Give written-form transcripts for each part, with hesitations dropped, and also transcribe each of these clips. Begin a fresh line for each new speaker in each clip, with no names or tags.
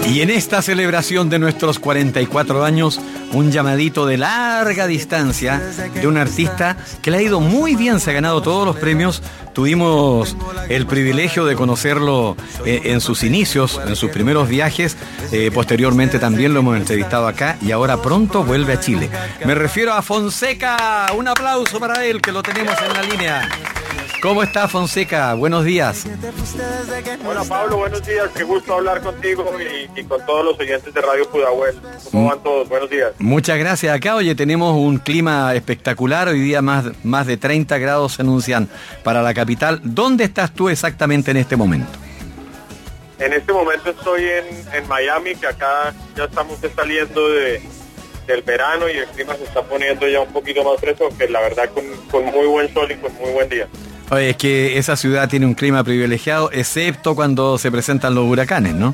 Y en esta celebración de nuestros 44 años, un llamadito de larga distancia de un artista que le ha ido muy bien, se ha ganado todos los premios. Tuvimos el privilegio de conocerlo en sus inicios, en sus primeros viajes. Posteriormente también lo hemos entrevistado acá y ahora pronto vuelve a Chile. Me refiero a Fonseca. Un aplauso para él, que lo tenemos en la línea. ¿Cómo está, Fonseca? Buenos días.
Hola, Pablo, buenos días. Qué gusto hablar contigo y con todos los oyentes de Radio Pudahuel. ¿Cómo van todos? Buenos días.
Muchas gracias. Acá, oye, tenemos un clima espectacular. Hoy día más de 30 grados se anuncian para la capital. ¿Dónde estás tú exactamente en este momento?
En este momento estoy en Miami, que acá ya estamos saliendo del verano y el clima se está poniendo ya un poquito más fresco, que la verdad con muy buen sol y con muy buen día.
Oye, es que esa ciudad tiene un clima privilegiado, excepto cuando se presentan los huracanes, ¿no?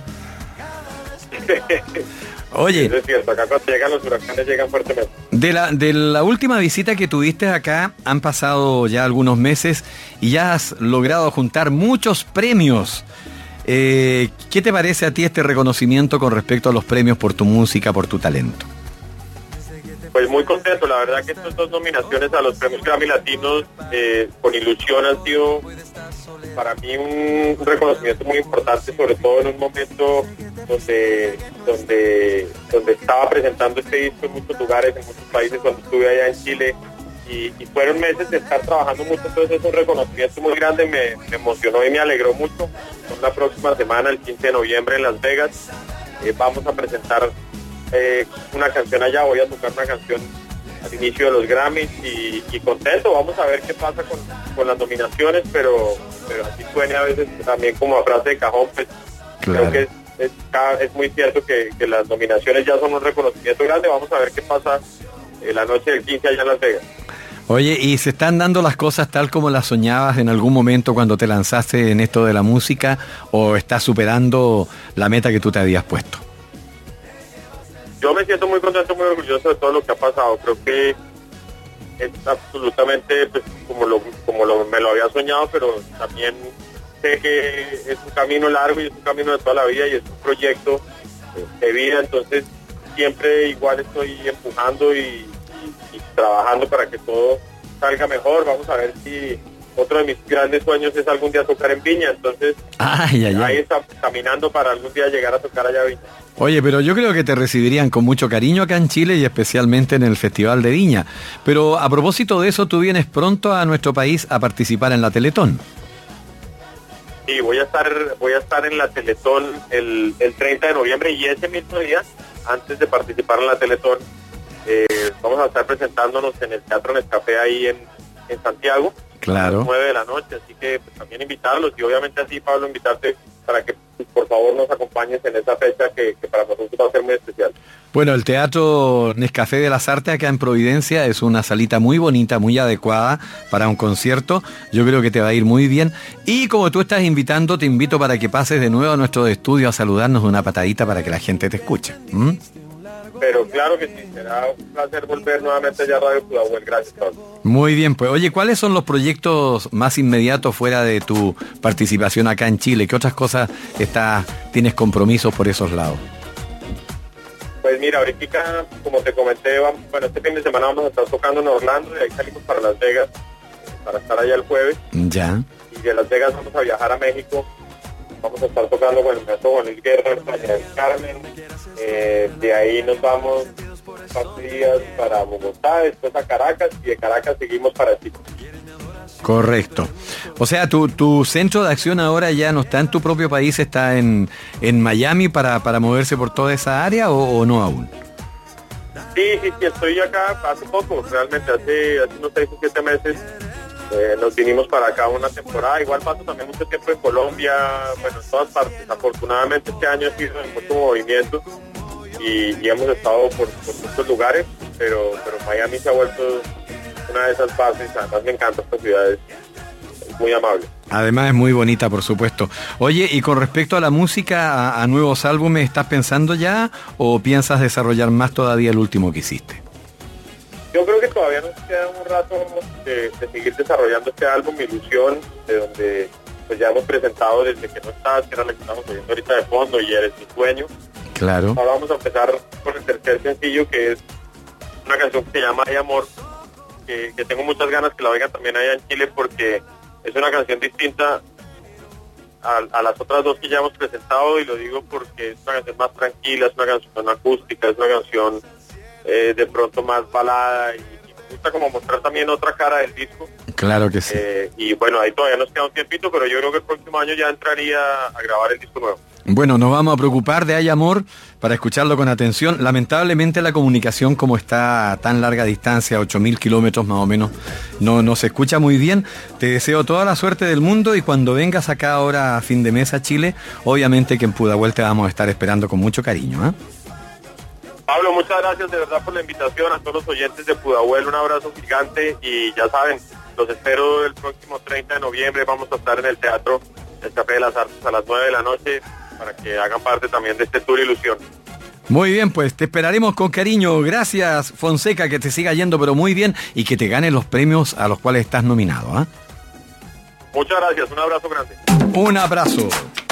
Oye,
es cierto, acá cuando llegan los huracanes llegan fuertemente.
De la última visita que tuviste acá, han pasado ya algunos meses y ya has logrado juntar muchos premios. ¿Qué te parece a ti este reconocimiento con respecto a los premios por tu música, por tu talento?
Pues muy contento, la verdad que estas dos nominaciones a los premios Grammy Latinos con ilusión han sido para mí un reconocimiento muy importante, sobre todo en un momento donde estaba presentando este disco en muchos lugares, en muchos países, cuando estuve allá en Chile, y fueron meses de estar trabajando mucho, entonces es un reconocimiento muy grande, me emocionó y me alegró mucho. La próxima semana, el 15 de noviembre en Las Vegas, vamos a presentar una canción allá, voy a tocar una canción al inicio de los Grammys y contento. Vamos a ver qué pasa con las nominaciones, pero así suena a veces también como a frase de cajón, pues claro. Creo que es muy cierto que las nominaciones ya son un reconocimiento grande. Vamos a ver qué pasa la noche del 15 allá en Las Vegas.
Oye, ¿y se están dando las cosas tal como las soñabas en algún momento cuando te lanzaste en esto de la música, o estás superando la meta que tú te habías puesto?
Yo me siento muy contento, muy orgulloso de todo lo que ha pasado. Creo que es absolutamente pues, me lo había soñado, pero también sé que es un camino largo y es un camino de toda la vida y es un proyecto de vida. Entonces siempre igual estoy empujando y trabajando para que todo salga mejor. Vamos a ver si otro de mis grandes sueños es algún día tocar en Viña. Entonces ahí está caminando para algún día llegar a tocar allá a Viña.
Oye, pero yo creo que te recibirían con mucho cariño acá en Chile y especialmente en el Festival de Viña. Pero a propósito de eso, tú vienes pronto a nuestro país a participar en la Teletón.
Sí, voy a estar en la Teletón el 30 de noviembre y ese mismo día, antes de participar en la Teletón, vamos a estar presentándonos en el Teatro Nescafé ahí en Santiago.
Claro.
A las 9 de la noche, así que pues, también invitarlos y obviamente así, Pablo, invitarte para que por favor nos acompañes en esa fecha que para nosotros va a ser muy especial.
Bueno, el Teatro Nescafé de las Artes acá en Providencia es una salita muy bonita, muy adecuada para un concierto. Yo creo que te va a ir muy bien. Y como tú estás invitando, te invito para que pases de nuevo a nuestro estudio a saludarnos de una patadita para que la gente te escuche.
Pero claro que sí, será un placer volver nuevamente allá a Radio Pudahuel. Gracias, Pablo.
Muy bien, pues oye, ¿cuáles son los proyectos más inmediatos fuera de tu participación acá en Chile? ¿Qué otras cosas tienes compromisos por esos lados?
Pues mira, ahorita, como te comenté, este fin de semana vamos a estar tocando en Orlando y ahí salimos para Las Vegas, para estar allá el jueves.
Ya.
Y de Las Vegas vamos a viajar a México. Vamos a estar tocando con el maestro Juan Luis Guerra en Playa del Carmen. De ahí nos vamos un par de días para Bogotá, después a Caracas, y de Caracas seguimos para Chile.
Correcto. O sea, tu centro de acción ahora ya no está en tu propio país, está en Miami para moverse por toda esa área, o no aún.
Sí, estoy acá hace poco, realmente hace unos 6 o 7 meses. Nos vinimos para acá una temporada, igual paso también mucho tiempo en Colombia, bueno, en todas partes. Afortunadamente este año ha sido de mucho movimiento y hemos estado por muchos lugares, pero Miami se ha vuelto una de esas bases. Además me encanta esta ciudad, es muy amable.
Además es muy bonita, por supuesto. Oye, y con respecto a la música, a nuevos álbumes, ¿estás pensando ya o piensas desarrollar más todavía el último que hiciste?
Yo creo que todavía nos queda un rato de seguir desarrollando este álbum, Mi Ilusión, de donde pues ya hemos presentado Desde que no estás, que era la que estamos oyendo ahorita de fondo, y Eres mi sueño.
Claro.
Ahora vamos a empezar con el tercer sencillo, que es una canción que se llama Hay Amor, que tengo muchas ganas que la oigan también allá en Chile, porque es una canción distinta a las otras dos que ya hemos presentado, y lo digo porque es una canción más tranquila, es una canción acústica, es una canción de pronto más balada, y me gusta como mostrar también otra cara del disco.
Claro que sí.
Y bueno, ahí todavía nos queda un tiempito, pero yo creo que el próximo año ya entraría a grabar el disco nuevo.
Bueno, nos vamos a preocupar de Hay Amor para escucharlo con atención. Lamentablemente la comunicación, como está a tan larga distancia, 8.000 kilómetros más o menos, no se escucha muy bien. Te deseo toda la suerte del mundo, y cuando vengas acá ahora a fin de mes a Chile, obviamente que en Pudahuel te vamos a estar esperando con mucho cariño, ¿eh?
Pablo, muchas gracias de verdad por la invitación. A todos los oyentes de Pudahuel, un abrazo gigante, y ya saben, los espero el próximo 30 de noviembre. Vamos a estar en el Teatro del Café de las Artes a las 9 de la noche para que hagan parte también de este Tour Ilusión.
Muy bien, pues te esperaremos con cariño. Gracias, Fonseca, que te siga yendo pero muy bien y que te ganes los premios a los cuales estás nominado, ¿eh?
Muchas gracias, un abrazo grande.
Un abrazo.